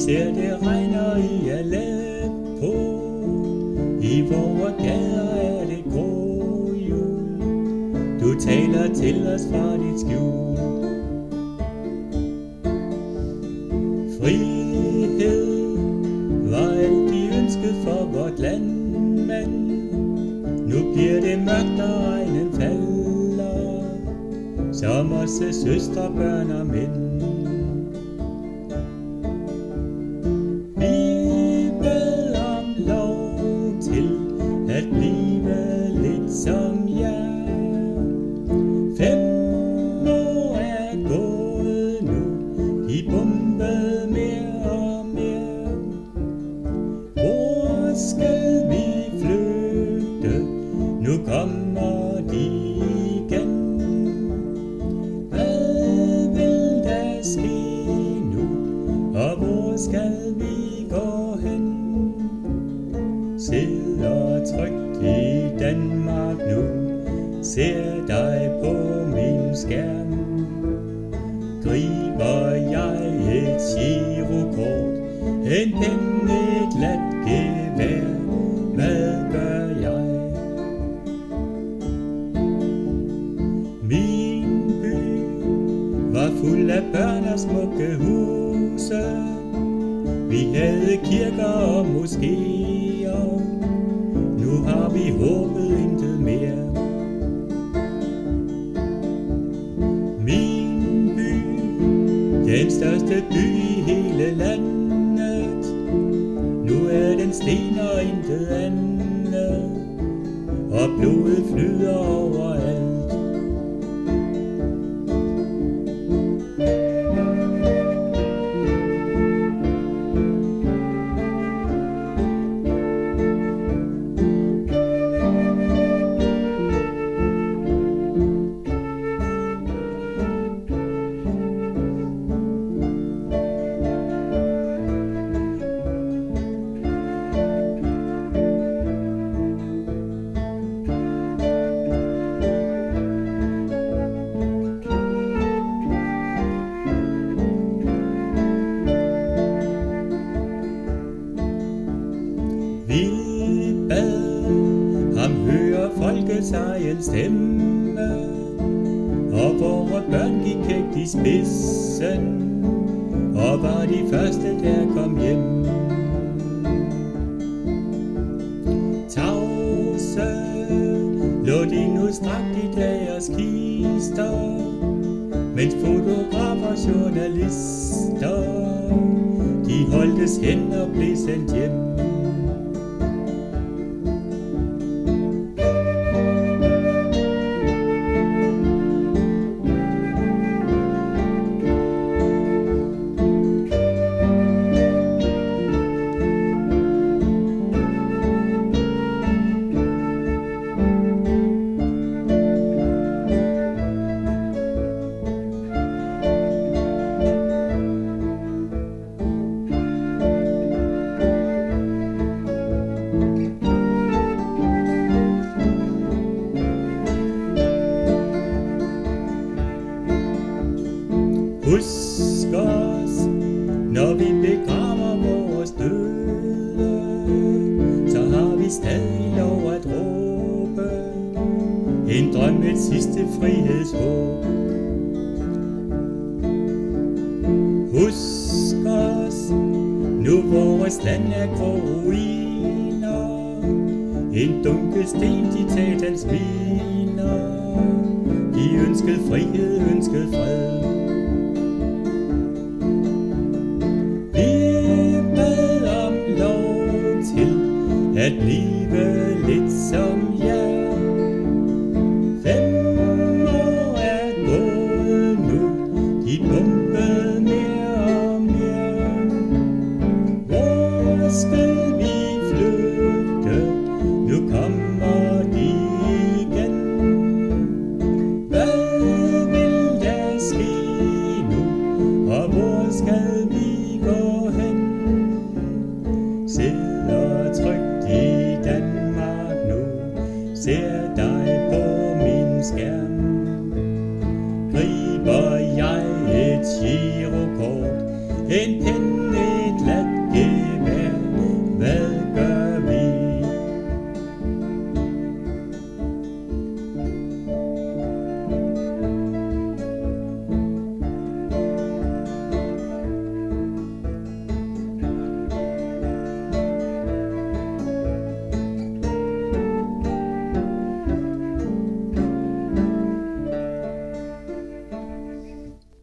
ser det regner i Aleppo. I vore gader er det grå jul. Du taler til os fra dit skjul. Frihed var alt de ønskede for vort land, men nu bliver det mørkt og regnen falder, som os søstre, børn og mænd. Vi bed om lov til at blive lidt som jer. 5 år er gået nu, de bombede mere og mere. Hvor skal vi flygte? Nu kommer de igen. Hvad vil der ske nu? Og hvor skal vi gå hen? Sidder trygt i Danmark nu, ser dig på min skærm. Griber jeg et girokort, en pen, et glat gevær. Hvad gør jeg? Min by var fuld af børn og smukke huse. Vi havde kirker og moskéer. Nu har vi håbet intet mere. Min by, den største by i hele landet. Nu er den sten og intet andet, og blodet flyder overalt. Vi bad ham høre folkets egen stemme, og vore børn gik kægt i spidsen, og var de første der kom hjem. Tavse lå de nu strakt i deres kister, mens fotografer og journalister, de holdtes hen og blev sendt hjem. Husk os, når vi begraver vores døde, så har vi stadig lov at råbe en drøm, et sidste frihedshåb. Husk os, nu vores land er grå ruiner, en dunkel sten, ditatans miner. De ønskede frihed, ønskede fred. At blive lidt som jer. 5 år er gået nu, de bombede mere og mere. Hvor skal vi flygte? Nu kommer de igen. Hvad vil der ske nu? Og hvor skal vi gå hen? Sidder trygt i